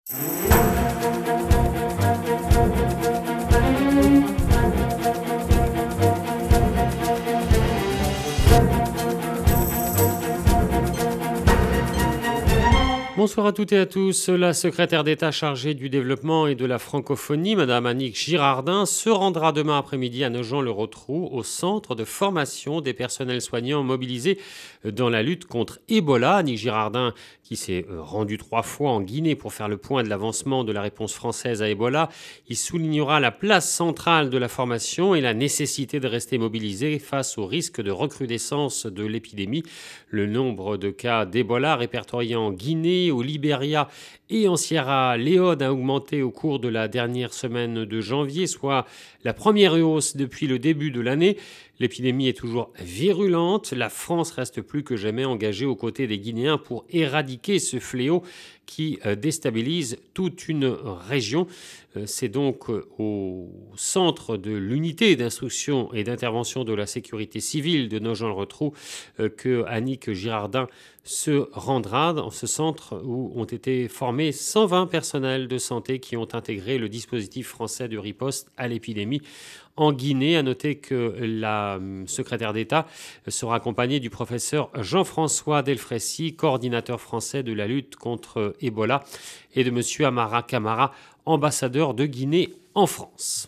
Bonsoir à toutes et à tous. La secrétaire d'État chargée du développement et de la francophonie, Madame Annick Girardin, se rendra demain après-midi à Nogent-le-Rotrou, au centre de formation des personnels soignants mobilisés dans la lutte contre Ebola. Annick Girardin, qui s'est rendue 3 fois en Guinée pour faire le point de l'avancement de la réponse française à Ebola, il soulignera la place centrale de la formation et la nécessité de rester mobilisé face au risque de recrudescence de l'épidémie. Le nombre de cas d'Ebola répertoriés en Guinée, au Libéria et en Sierra Leone a augmenté au cours de la dernière semaine de janvier, soit la première hausse depuis le début de l'année. L'épidémie est toujours virulente. La France reste plus que jamais engagée aux côtés des Guinéens pour éradiquer ce fléau qui déstabilise toute une région. C'est donc au centre de l'unité d'instruction et d'intervention de la sécurité civile de Nogent-le-Rotrou que Annick Girardin se rendra, dans ce centre où ont été formés 120 personnels de santé qui ont intégré le dispositif français de riposte à l'épidémie en Guinée. À noter que la secrétaire d'État sera accompagnée du professeur Jean-François Delfraissy, coordinateur français de la lutte contre Ebola, et de M. Amara Camara, ambassadeur de Guinée en France.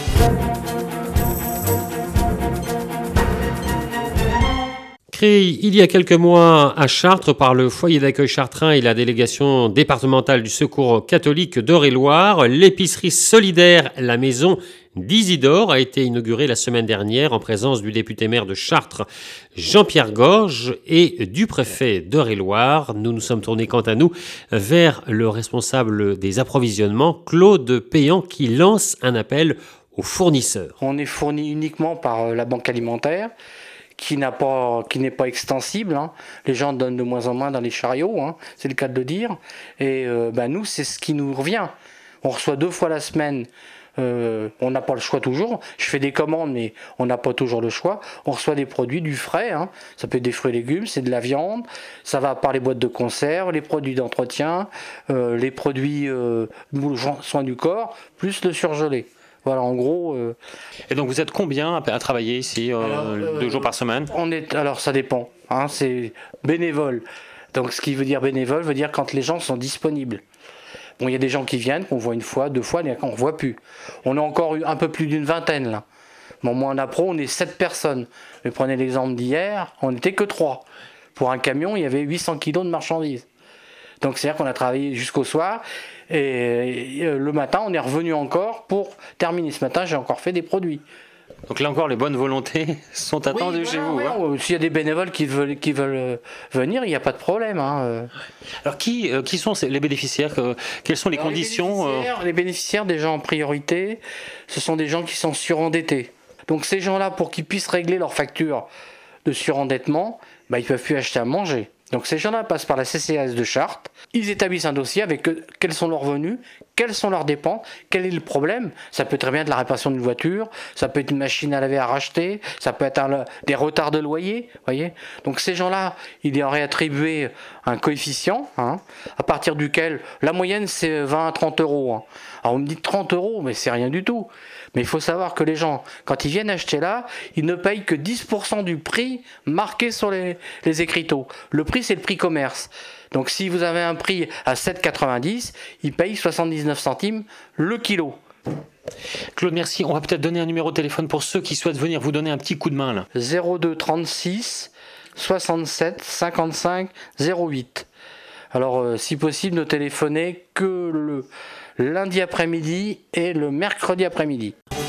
Créé il y a quelques mois à Chartres par le foyer d'accueil chartrain et la délégation départementale du Secours catholique d'Eure-et-Loir, l'épicerie solidaire La Maison d'Isidore a été inaugurée la semaine dernière en présence du député-maire de Chartres, Jean-Pierre Gorge, et du préfet d'Eure-et-Loir. Nous nous sommes tournés quant à nous vers le responsable des approvisionnements, Claude Péan, qui lance un appel aux fournisseurs. On est fourni uniquement par la banque alimentaire, qui n'est pas extensible. Les gens donnent de moins en moins dans les chariots, c'est le cas de le dire. Et nous, c'est ce qui nous revient. On reçoit 2 fois la semaine. On n'a pas le choix toujours. Je fais des commandes, mais on n'a pas toujours le choix. On reçoit des produits, du frais. Ça peut être des fruits et légumes, c'est de la viande. Ça va par les boîtes de conserve, les produits d'entretien, les produits soins du corps, plus le surgelé. Voilà, en gros. Et donc vous êtes combien à travailler ici 2 jours par semaine ? Alors ça dépend. C'est bénévole. Donc ce qui veut dire bénévole veut dire quand les gens sont disponibles. Bon, il y a des gens qui viennent, qu'on voit 1 fois, 2 fois, mais qu'on ne voit plus. On a encore eu un peu plus d'une vingtaine là. Bon, moi en appro, on est 7 personnes. Mais prenez l'exemple d'hier, on n'était que 3. Pour un camion, il y avait 800 kilos de marchandises. Donc c'est-à-dire qu'on a travaillé jusqu'au soir. Et le matin, on est revenu encore pour terminer. Ce matin, j'ai encore fait des produits. Donc là encore, les bonnes volontés sont attendues chez vous. Oui. S'il y a des bénévoles qui veulent venir, il n'y a pas de problème. Alors qui sont les bénéficiaires ? Quelles sont les conditions ? Les bénéficiaires, des gens en priorité, ce sont des gens qui sont surendettés. Donc ces gens-là, pour qu'ils puissent régler leur facture de surendettement, ils ne peuvent plus acheter à manger. Donc ces gens-là passent par la CCAS de Chartres, ils établissent un dossier avec quels sont leurs revenus, quelles sont leurs dépenses, quel est le problème. Ça peut très bien être la réparation d'une voiture, ça peut être une machine à laver à racheter, ça peut être des retards de loyer, voyez. Donc ces gens-là, il y aurait attribué un coefficient, à partir duquel la moyenne c'est 20 à 30 euros. Alors on me dit 30 euros, mais c'est rien du tout. Mais il faut savoir que les gens, quand ils viennent acheter là, ils ne payent que 10% du prix marqué sur les écriteaux. Le prix, c'est le prix commerce. Donc si vous avez un prix à 7,90, ils payent 79 centimes le kilo. Claude, merci. On va peut-être donner un numéro de téléphone pour ceux qui souhaitent venir vous donner un petit coup de main là. 02 36 67 55 08. Alors si possible, ne téléphonez que le lundi après-midi et le mercredi après-midi.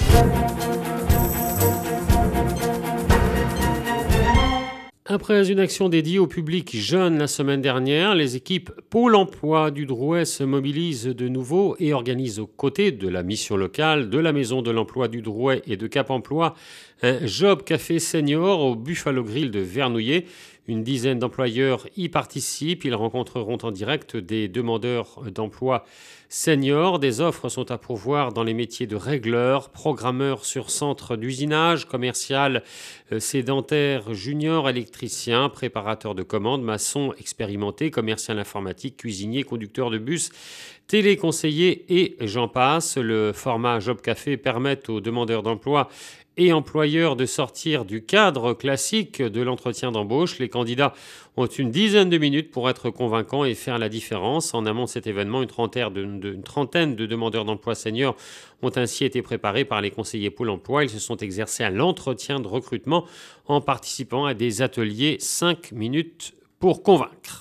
Après une action dédiée au public jeune la semaine dernière, les équipes Pôle emploi du Drouais se mobilisent de nouveau et organisent aux côtés de la mission locale, de la Maison de l'Emploi du Drouais et de Cap Emploi un Job Café Senior au Buffalo Grill de Vernouillet. Une dizaine d'employeurs y participent. Ils rencontreront en direct des demandeurs d'emploi seniors. Des offres sont à pourvoir dans les métiers de régleur, programmeur sur centre d'usinage, commercial, sédentaire, junior, électricien, préparateur de commandes, maçon expérimenté, commercial informatique, cuisinier, conducteur de bus, téléconseiller et j'en passe. Le format Job Café permet aux demandeurs d'emploi et employeurs de sortir du cadre classique de l'entretien d'embauche. Les candidats ont une dizaine de minutes pour être convaincants et faire la différence. En amont de cet événement, une trentaine de demandeurs d'emploi seniors ont ainsi été préparés par les conseillers Pôle emploi. Ils se sont exercés à l'entretien de recrutement en participant à des ateliers 5 minutes pour convaincre.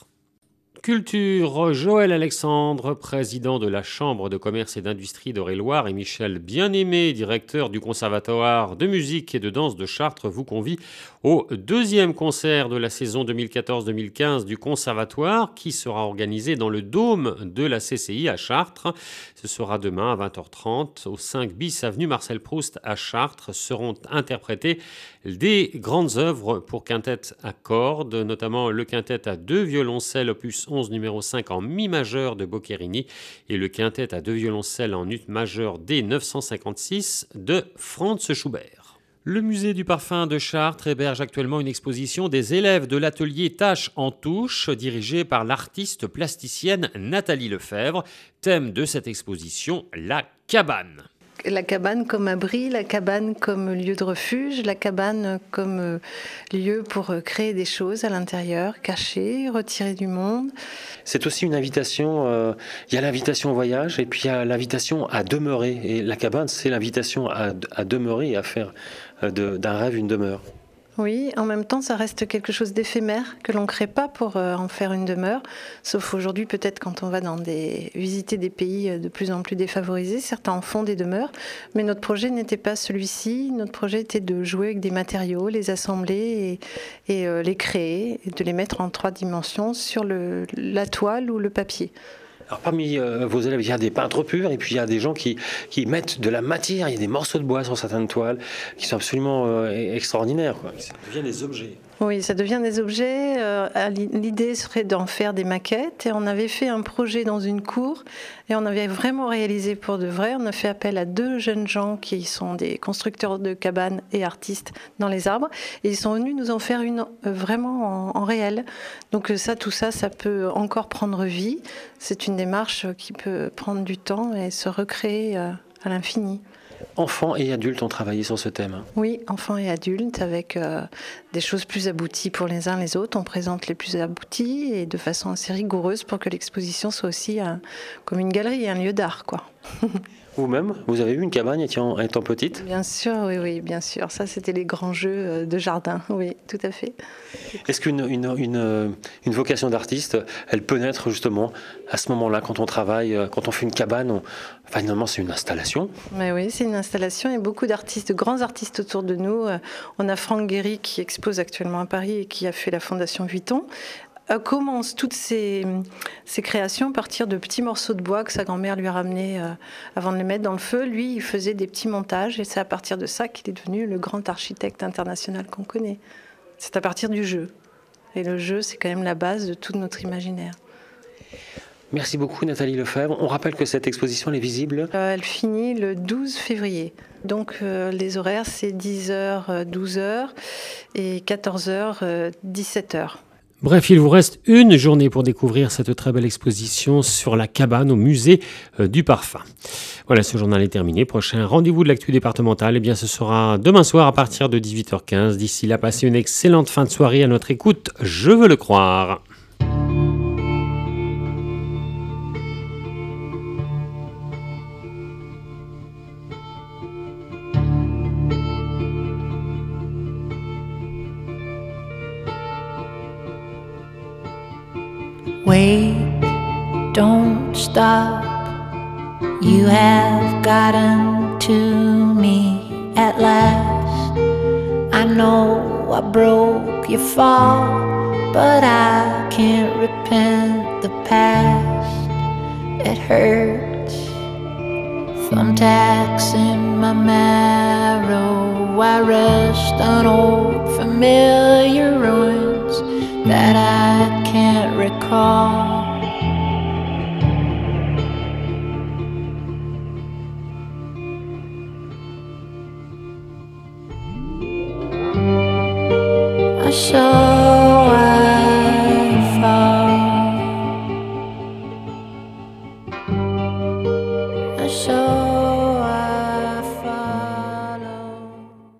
Culture, Joël Alexandre, président de la Chambre de commerce et d'industrie d'Eure-et-Loir, et Michel Bien-Aimé, directeur du Conservatoire de musique et de danse de Chartres, vous convient au deuxième concert de la saison 2014-2015 du Conservatoire qui sera organisé dans le dôme de la CCI à Chartres. Ce sera demain à 20h30 au 5 bis avenue Marcel Proust à Chartres. Seront interprétées des grandes œuvres pour quintette à cordes, notamment le quintet à deux violoncelles opus 11 numéro 5 en mi majeur de Boccherini et le quintet à deux violoncelles en ut majeur D 956 de Franz Schubert. Le musée du parfum de Chartres héberge actuellement une exposition des élèves de l'atelier Tâche en touche, dirigée par l'artiste plasticienne Nathalie Lefebvre. Thème de cette exposition, la cabane. La cabane comme abri, la cabane comme lieu de refuge, la cabane comme lieu pour créer des choses à l'intérieur, cachées, retirées du monde. C'est aussi une invitation, il y a l'invitation au voyage et puis il y a l'invitation à demeurer. Et la cabane, c'est l'invitation à demeurer et à faire d'un rêve une demeure. Oui, en même temps, ça reste quelque chose d'éphémère que l'on ne crée pas pour en faire une demeure. Sauf aujourd'hui, peut-être quand on va visiter des pays de plus en plus défavorisés, certains en font des demeures. Mais notre projet n'était pas celui-ci. Notre projet était de jouer avec des matériaux, les assembler et les créer, et de les mettre en 3 dimensions sur la toile ou le papier. Alors parmi vos élèves, il y a des peintres purs et puis il y a des gens qui mettent de la matière, il y a des morceaux de bois sur certaines toiles qui sont absolument extraordinaires, quoi. Ça devient des objets. Oui, ça devient des objets. L'idée serait d'en faire des maquettes. Et on avait fait un projet dans une cour et on avait vraiment réalisé pour de vrai. On a fait appel à 2 jeunes gens qui sont des constructeurs de cabanes et artistes dans les arbres. Et ils sont venus nous en faire une vraiment en réel. Donc tout ça peut encore prendre vie. C'est une démarche qui peut prendre du temps et se recréer à l'infini. Enfants et adultes ont travaillé sur ce thème. Oui, enfants et adultes, avec des choses plus abouties pour les uns les autres. On présente les plus aboutis et de façon assez rigoureuse pour que l'exposition soit aussi comme une galerie, un lieu d'art, quoi. Vous-même, vous avez eu une cabane étant petite ? Bien sûr, oui, bien sûr. Ça, c'était les grands jeux de jardin, oui, tout à fait. Est-ce qu'une vocation d'artiste, elle peut naître justement à ce moment-là, quand on travaille, quand on fait une cabane, finalement c'est une installation ? Mais oui, c'est une installation et beaucoup d'artistes, de grands artistes autour de nous. On a Franck Guéry qui expose actuellement à Paris et qui a fait la Fondation Vuitton. Commence toutes ces créations à partir de petits morceaux de bois que sa grand-mère lui a ramenés avant de les mettre dans le feu. Lui, il faisait des petits montages et c'est à partir de ça qu'il est devenu le grand architecte international qu'on connaît. C'est à partir du jeu. Et le jeu, c'est quand même la base de tout notre imaginaire. Merci beaucoup Nathalie Lefebvre. On rappelle que cette exposition elle est visible. Elle finit le 12 février. Donc les horaires, c'est 10h, 12h et 14h, 17h. Bref, il vous reste une journée pour découvrir cette très belle exposition sur la cabane au musée du parfum. Voilà, ce journal est terminé. Prochain rendez-vous de l'actu départementale, ce sera demain soir à partir de 18h15. D'ici là, passez une excellente fin de soirée à notre écoute, je veux le croire. Wait, don't stop. You have gotten to me at last. I know I broke your fall, but I can't repent the past. It hurts, thumbtacks in my marrow. I rest on old familiar ruins that I can't recall. So I fall. So